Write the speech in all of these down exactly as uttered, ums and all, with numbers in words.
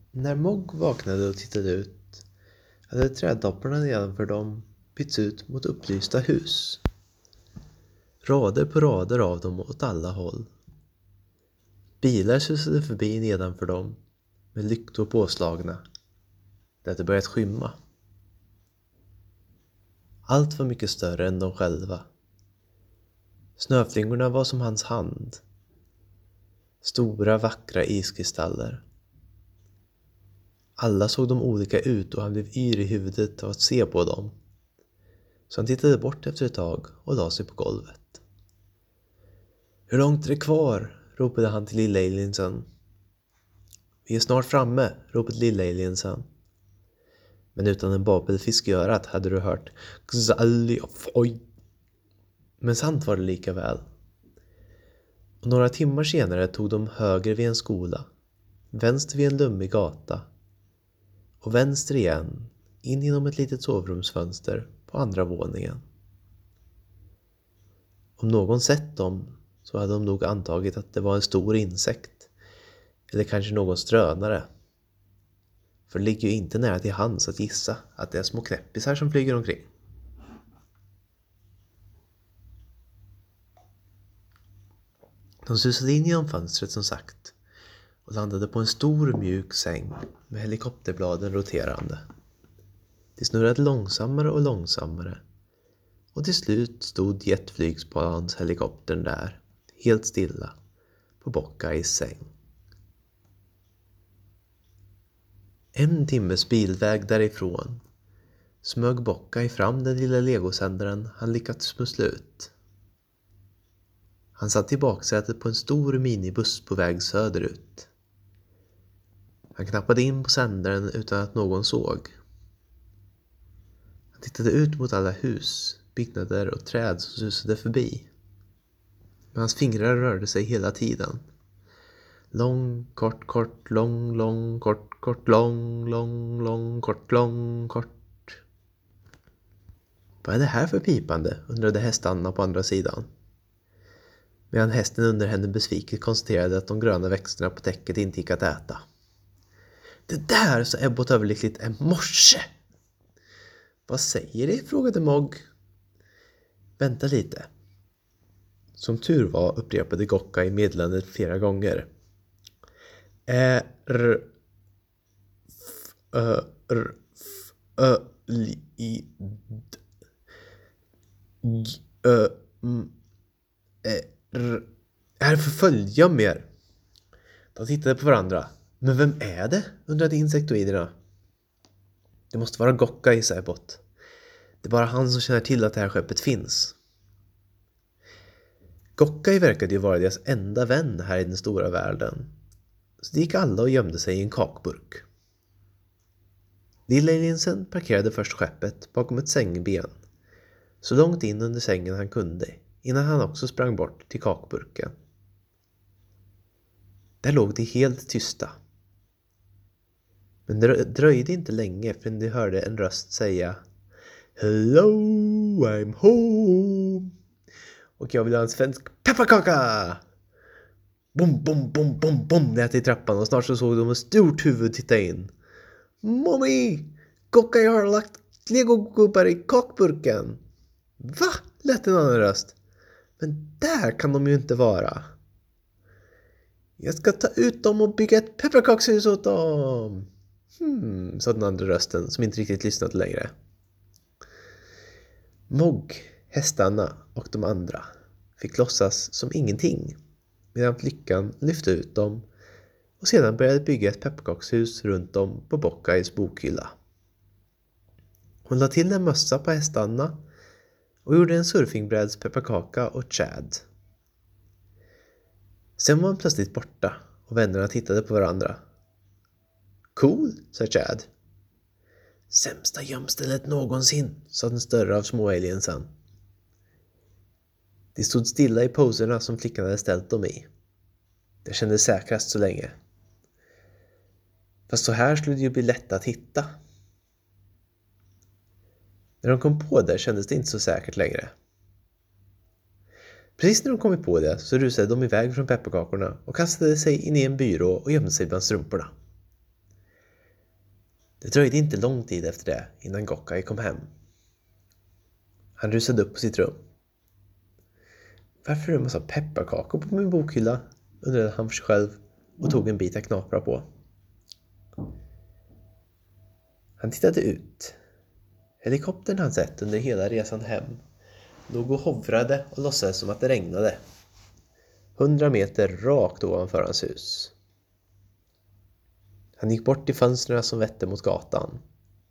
När Mogg vaknade och tittade ut hade trädtopparna nedanför dem bytts ut mot upplysta hus. Rader på rader av dem åt alla håll. Bilar susade förbi nedanför dem med lyktor påslagna. Det hade börjat skymma. Allt var mycket större än de själva. Snöflingorna var som hans hand. Stora vackra iskristaller. Alla såg de olika ut och han blev yr i huvudet av att se på dem. Så han tittade bort efter ett tag och la sig på golvet. Hur långt är det kvar? Ropade han till lilla aliensen. Vi är snart framme, ropade lilla aliensen. Men utan en babelfisk i örat hade du hört Xalliofoj. Men sant var det lika väl. Och några timmar senare tog de höger vid en skola, vänster vid en lummig gata och vänster igen in genom ett litet sovrumsfönster på andra våningen. Om någon sett dem så hade de nog antagit att det var en stor insekt eller kanske någon strönare. För det ligger ju inte nära till hands att gissa att det är små knäppisar som flyger omkring. De susade in genom fönstret som sagt och landade på en stor mjuk säng med helikopterbladen roterande. De snurrade långsammare och långsammare och till slut stod jetflygsplans helikoptern där, helt stilla, på Bockeyes säng. En timmes bilväg därifrån smög Bockeye fram den lilla legosändaren han lyckats smussla ut. Han satt i baksätet på en stor minibuss på väg söderut. Han knappade in på sändaren utan att någon såg. Han tittade ut mot alla hus, byggnader och träd som susade förbi. Men hans fingrar rörde sig hela tiden. Lång, kort, kort, lång, lång, kort, kort, lång, lång, lång, kort, lång, kort. Vad är det här för pipande? Undrade hästarna på andra sidan. Medan hästen under henne besviket konstaterade att de gröna växterna på täcket inte gick att äta. Det där, sa Ebbot överlyckligt, är morse. Vad säger det? Frågade Mogg. Vänta lite. Som tur var upprepade Gocka i meddelandet flera gånger. Ä, r, f, ö, r, f, ö, li, i, d, g, ö, m, ä, r. Här förföljer jag mer. De tittade på varandra. Men vem är det? Undrade insektoiderna. Det måste vara Gocka, sa Ebbot. Det är bara han som känner till att det här skeppet finns. Gocka verkade ju vara deras enda vän här i den stora världen. Så det gick alla och gömde sig i en kakburk. Lilla aliensen parkerade först skeppet bakom ett sängben. Så långt in under sängen han kunde, innan han också sprang bort till kakburken. Där låg de helt tysta. Men det dröjde inte länge förrän de hörde en röst säga Hello, I'm home. Och jag vill ha en svensk pepparkaka. Bom, bom, bom, bom, bom lät i trappan och snart så såg de ett stort huvud titta in. Mommy, Gocka har lagt legogubbar i kakburken. Va? Lät en annan röst. Men där kan de ju inte vara. Jag ska ta ut dem och bygga ett pepparkakshus åt dem. Hmm, sa den andra rösten som inte riktigt lyssnade längre. Mogg, hästarna och de andra fick låtsas som ingenting medan flickan lyfte ut dem och sedan började bygga ett pepparkakshus runt om på Bockeyes bokhylla. Hon la till en mössa på hästarna och gjorde en surfingbräds pepparkaka och Chad. Sen var han plötsligt borta och vännerna tittade på varandra. Cool, sa Chad. Sämsta gömstället någonsin, sa den större av små aliensen. De stod stilla i poserna som flickan hade ställt dem i. Det kändes säkrast så länge. Fast så här skulle det ju bli lätt att hitta. När de kom på det kändes det inte så säkert längre. Precis när de kommit på det så rusade de iväg från pepparkakorna och kastade sig in i en byrå och gömde sig bland strumporna. Det dröjde inte lång tid efter det innan Gokkai kom hem. Han rusade upp på sitt rum. Varför är det en massa pepparkakor på min bokhylla? Undrade han för sig själv och tog en bit att knapra på. Han tittade ut. Helikoptern han sett under hela resan hem låg och hovrade och låtsades som att det regnade. Hundra meter rakt ovanför hans hus. Han gick bort till fönstren som vette mot gatan.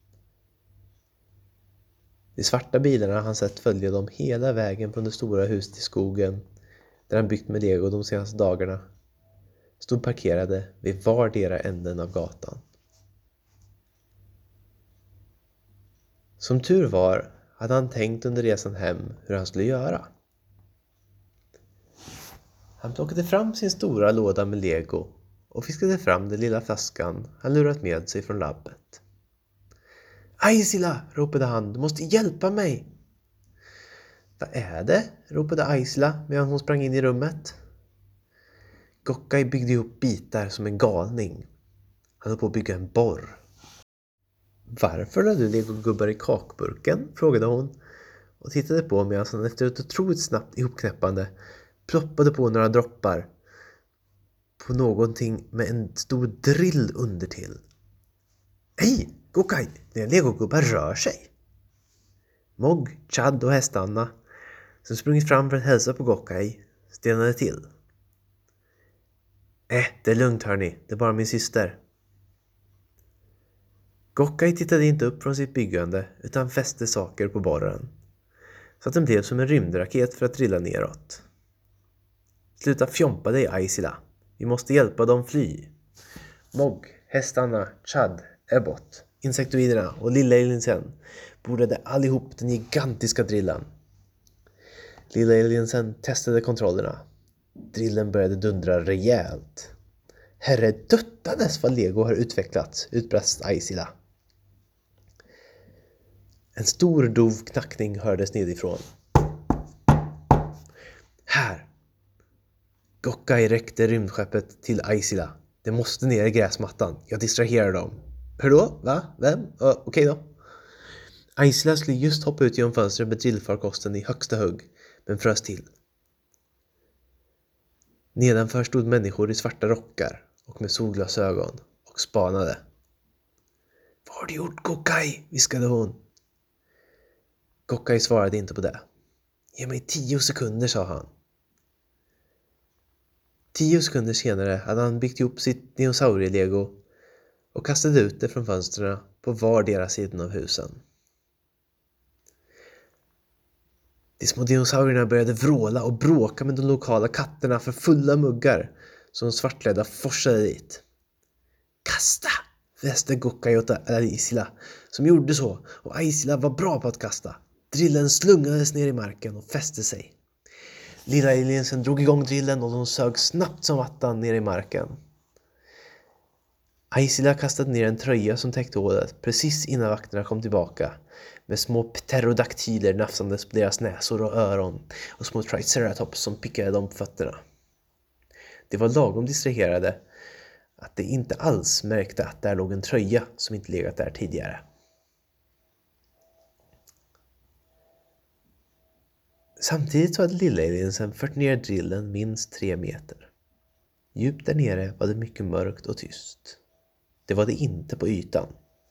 De svarta bilarna han sett följde dem hela vägen från det stora huset i skogen där han byggt med lego de senaste dagarna. Stod parkerade vid vardera änden av gatan. Som tur var hade han tänkt under resan hem hur han skulle göra. Han plockade fram sin stora låda med lego och fiskade fram den lilla flaskan han lurat med sig från labbet. Aisila, ropade han, du måste hjälpa mig. Vad är det? Ropade Aisila medan hon sprang in i rummet. Gokkai byggde ihop bitar som en galning. Han höll på att bygga en borr. Varför lade du legogubbar i kakburken? Frågade hon och tittade på medan han efter ett otroligt snabbt ihopknäppande ploppade på några droppar på någonting med en stor drill under till. Hej, Gokkai, dina legogubbar rör sig. Mog, Chad och hästarna som sprungit fram för att hälsa på Gokkai stenade till. Äh, det är lugnt hörni, det är bara min syster. Gokkai tittade inte upp från sitt byggande utan fäste saker på borren så att den blev som en rymdraket för att drilla neråt. Sluta fjompa dig, Aisila. Vi måste hjälpa dem fly. Mog, hästarna, Chad, Ebbot, insektoiderna och lilla aliensen bordade allihop den gigantiska drillen. Lilla aliensen testade kontrollerna. Drillen började dundra rejält. Herre döttades vad lego har utvecklats, utbrast Aisila. En stor dov knackning hördes nedifrån. Här! Gokkai räckte rymdskeppet till Aisila. Det måste ner i gräsmattan. Jag distraherar dem. Hur då? Va? Vem? Uh, Okej okay då. Aisila skulle just hoppa ut genom fönstret med drillfarkosten i högsta hugg, men frös till. Nedanför stod människor i svarta rockar och med solglasögon och spanade. Vad har du gjort, Gokkai? Viskade hon. Gokkai svarade inte på det. Ge mig tio sekunder, sa han. Tio sekunder senare hade han byggt ihop sitt dinosaurielego och kastade ut det från fönstren på vardera sidan av husen. De små dinosaurierna började vråla och bråka med de lokala katterna för fulla muggar som svartklädda forsade dit. Kasta! Väste Gokkai åt Aisila som gjorde så, och Aisila var bra på att kasta. Drillen slungades ner i marken och fäste sig. Lilla aliensen drog igång drillen och de sög snabbt som attan ner i marken. Aisila kastade ner en tröja som täckte hålet precis innan vakterna kom tillbaka med små pterodaktyler nafsandes på deras näsor och öron och små triceratops som pickade dem på fötterna. Det var lagom distraherade att de inte alls märkte att där låg en tröja som inte legat där tidigare. Samtidigt så hade lilla aliensen fört ner drillen minst tre meter. Djupt där nere var det mycket mörkt och tyst. Det var det inte på ytan.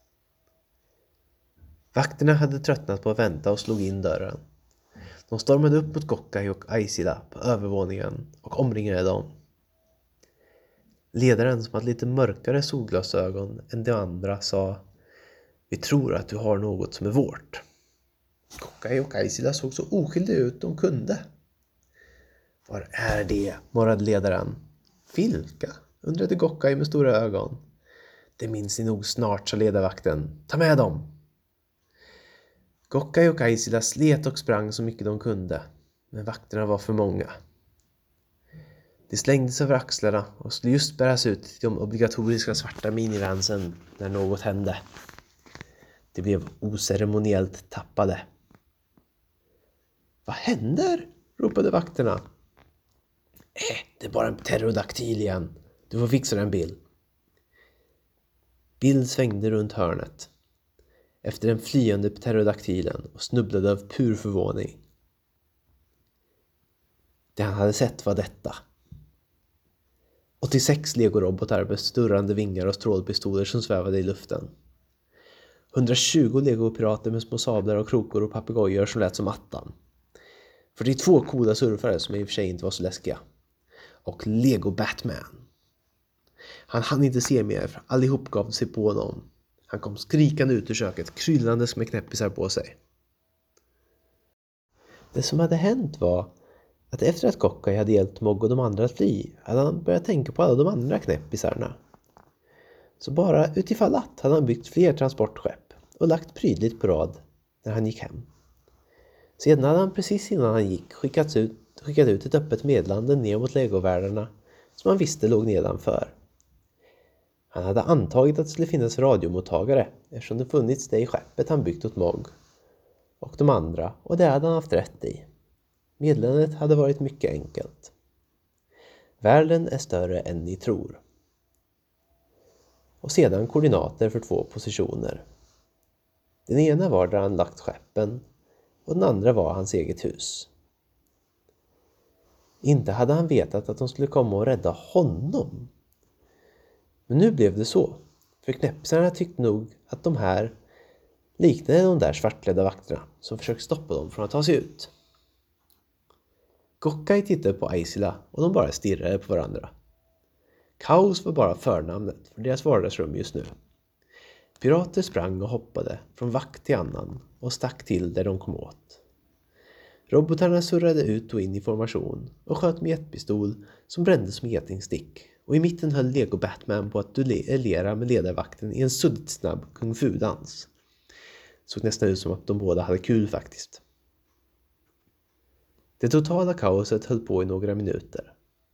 Vakterna hade tröttnat på att vänta och slog in dörren. De stormade upp mot Gokkai och Aisila på övervåningen och omringade dem. Ledaren, som hade lite mörkare solglasögon än de andra, sa: Vi tror att du har något som är vårt. Gokkai och Aisila såg så oskyldiga ut de kunde. Var är det? Morrade ledaren. Vilka? Undrade Gokkai med stora ögon. Det minns ni nog snart, sa ledarvakten. Ta med dem! Gokkai och Aisila slet och sprang så mycket de kunde, men vakterna var för många. De slängdes över axlarna och skulle just bäras ut till de obligatoriska svarta minivansen när något hände. De blev oceremoniellt tappade. Vad händer? Ropade vakterna. Äh, det är bara en pterodaktyl igen. Du får fixa en bil. Bill svängde runt hörnet efter den flyende pterodaktylen och snubblade av pur förvåning. Det han hade sett var detta. åttiosex legorobotar med sturrande vingar och strålpistoler som svävade i luften. hundratjugo legopirater med små sablar och krokor och papegojor som lät som attan. fyrtiotvå coola surfare som i och för sig inte var så läskiga. Och Lego Batman. Han hann inte se mer för allihop gav sig på honom. Han kom skrikande ut ur köket, kryllandes med knäppisar på sig. Det som hade hänt var att efter att Gokkai hade hjälpt Mog och de andra att fly hade han börjat tänka på alla de andra knäppisarna. Så bara utifall att hade han byggt fler transportskepp och lagt prydligt på rad när han gick hem. Sedan hade han precis innan han gick skickat ut, skickat ut ett öppet meddelande ner mot legovärldarna som han visste låg nedanför. Han hade antagit att det skulle finnas radiomottagare eftersom det funnits det i skeppet han byggt åt Mog och de andra, och det hade han haft rätt i. Meddelandet hade varit mycket enkelt. Världen är större än ni tror. Och sedan koordinater för två positioner. Den ena var där han lagt skeppen och den andra var hans eget hus. Inte hade han vetat att de skulle komma och rädda honom. Men nu blev det så, för knäppisarna tyckte nog att de här liknade de där svartklädda vakterna som försökte stoppa dem från att ta sig ut. Gokkai tittade på Aisila och de bara stirrade på varandra. Kaos var bara förnamnet för deras vardagsrum just nu. Pirater sprang och hoppade från vakt till annan och stack till där de kom åt. Robotarna surrade ut och in i formation och sköt med jetpistol som brände som getingstick, och i mitten höll Lego Batman på att duellera med ledarvakten i en suddigt snabb kung fu-dans. Såg nästan ut som att de båda hade kul faktiskt. Det totala kaoset höll på i några minuter.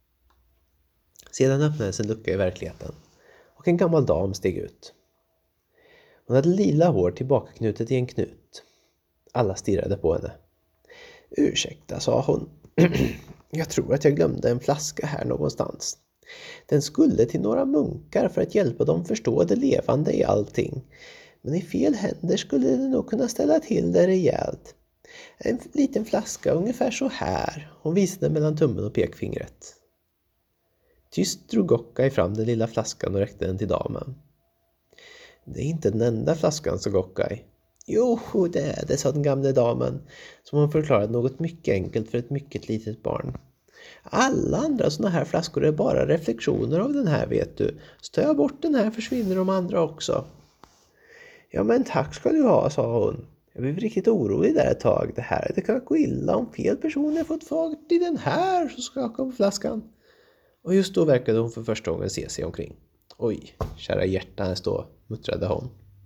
Sedan öppnades en lucka i verkligheten och en gammal dam steg ut. Hon hade lila hår tillbakaknutet i en knut. Alla stirrade på henne. Ursäkta, sa hon. Jag tror att jag glömde en flaska här någonstans. Den skulle till några munkar för att hjälpa dem förstå det levande i allting. Men i fel händer skulle det nog kunna ställa till det rejält. En liten flaska ungefär så här. Hon visade mellan tummen och pekfingret. Tyst drog Gokkai fram den lilla flaskan och räckte den till damen. Det är inte den enda flaskan, sa Gokkai. Jo, det är det, sa den gamla damen, som hon förklarade något mycket enkelt för ett mycket litet barn. Alla andra såna här flaskor är bara reflektioner av den här, vet du. Så tar jag bort den här försvinner de andra också. Ja, men tack ska du ha, sa hon. Jag blev riktigt orolig där ett tag. Det här det kan gå illa om fel personer fått fart i den här, så skakade på flaskan. Och just då verkade hon för första gången se sig omkring. Oj, kära hjärta, här står, muttrade hon.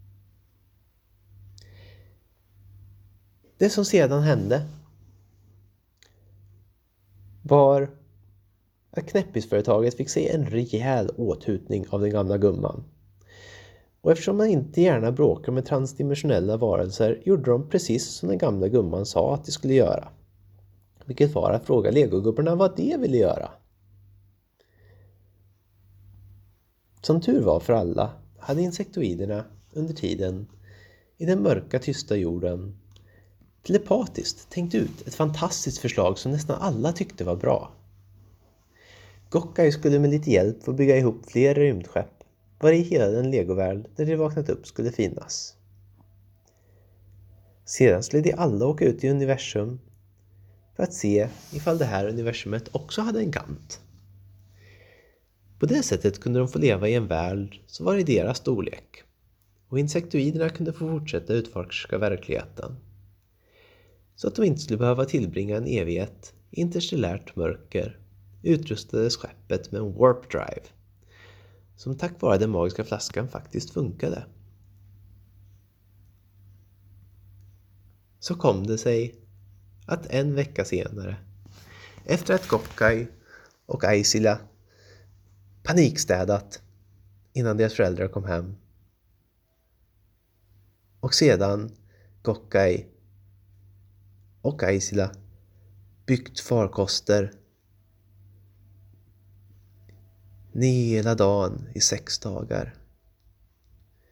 Det som sedan hände var att knäppisföretaget fick se en rejäl åthutning av den gamla gumman. Och eftersom man inte gärna bråkar med transdimensionella varelser gjorde de precis som den gamla gumman sa att de skulle göra. Vilket var att fråga legogubbarna vad de ville göra. Som tur var för alla hade insektoiderna under tiden i den mörka tysta jorden telepatiskt tänkt ut ett fantastiskt förslag som nästan alla tyckte var bra. Gokkai skulle med lite hjälp få bygga ihop fler rymdskepp var i hela den legovärld där de vaknat upp skulle finnas. Sedan skulle de alla åka ut i universum för att se ifall det här universumet också hade en kant. På det sättet kunde de få leva i en värld som var i deras storlek, och insektoiderna kunde få fortsätta utforska verkligheten. Så att de inte skulle behöva tillbringa en evighet i interstellärt mörker utrustades skeppet med en warp drive, som tack vare den magiska flaskan faktiskt funkade. Så kom det sig att en vecka senare, efter att Gokkai och Aisila panikstädat innan deras föräldrar kom hem, och sedan Gokkai och Aisila byggt farkoster hela dagen i sex dagar,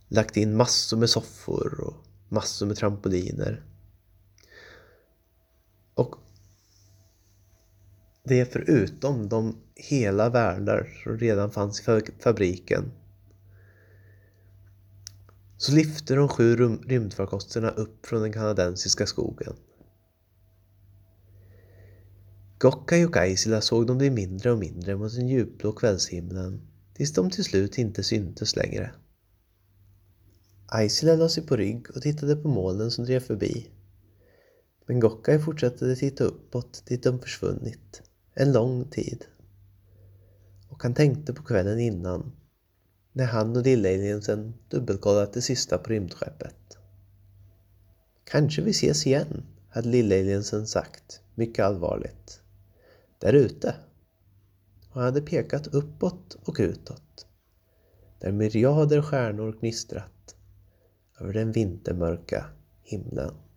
lagt in massor med soffor och massor med trampoliner. Och det är förutom de hela världar som redan fanns i fabriken. Så lyfter de sju rymdfarkosterna upp från den kanadensiska skogen. Gokkai och Aisila såg de bli mindre och mindre mot den djupblå kvällshimlen tills de till slut inte syntes längre. Aisila la sig på rygg och tittade på molnen som drev förbi. Men Gokkai fortsatte titta uppåt dit de försvunnit en lång tid. Och han tänkte på kvällen innan när han och lillaliensen dubbelkollat det sista på rymdskeppet. Kanske vi ses igen, hade lillaliensen sagt mycket allvarligt. Där ute. Och han hade pekat uppåt och utåt. Där myriader stjärnor gnistrat över den vintermörka himlen.